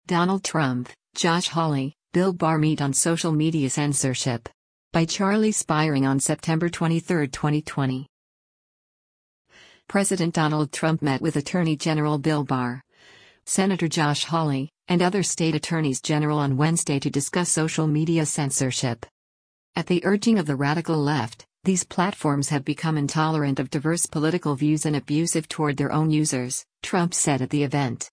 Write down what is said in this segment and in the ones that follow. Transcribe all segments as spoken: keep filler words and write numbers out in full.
Donald Trump, Josh Hawley, Bill Barr meet on social media censorship. By Charlie Spiring on September twenty-third, twenty twenty. President Donald Trump met with Attorney General Bill Barr, Senator Josh Hawley, and other state attorneys general on Wednesday to discuss social media censorship. At the urging of the radical left, these platforms have become intolerant of diverse political views and abusive toward their own users, Trump said at the event.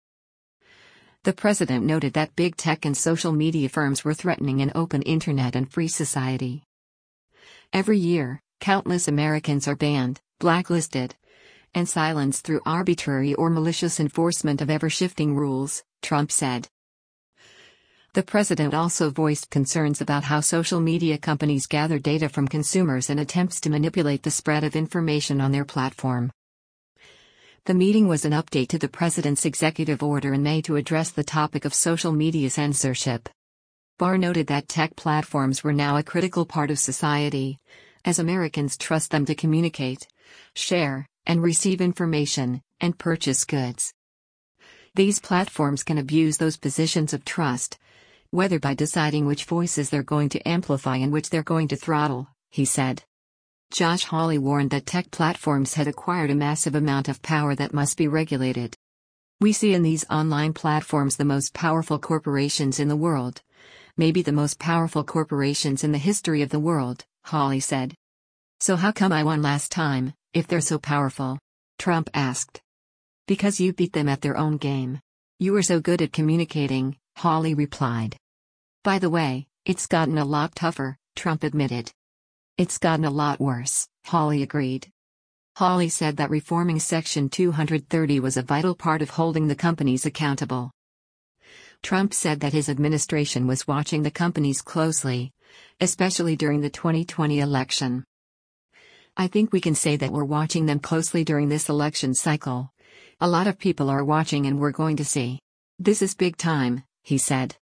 The president noted that big tech and social media firms were threatening an open internet and free society. Every year, countless Americans are banned, blacklisted, and silenced through arbitrary or malicious enforcement of ever-shifting rules, Trump said. The president also voiced concerns about how social media companies gather data from consumers and attempts to manipulate the spread of information on their platform. The meeting was an update to the president's executive order in May to address the topic of social media censorship. Barr noted that tech platforms were now a critical part of society, as Americans trust them to communicate, share, and receive information, and purchase goods. These platforms can abuse those positions of trust, whether by deciding which voices they're going to amplify and which they're going to throttle, he said. Josh Hawley warned that tech platforms had acquired a massive amount of power that must be regulated. We see in these online platforms the most powerful corporations in the world. Maybe the most powerful corporations in the history of the world, Hawley said. So how come I won last time, if they're so powerful? Trump asked. Because you beat them at their own game. You were so good at communicating, Hawley replied. By the way, it's gotten a lot tougher, Trump admitted. It's gotten a lot worse, Hawley agreed. Hawley said that reforming Section two thirty was a vital part of holding the companies accountable. Trump said that his administration was watching the companies closely, especially during the twenty twenty election. I think we can say that we're watching them closely during this election cycle. A lot of people are watching and we're going to see. This is big time, he said.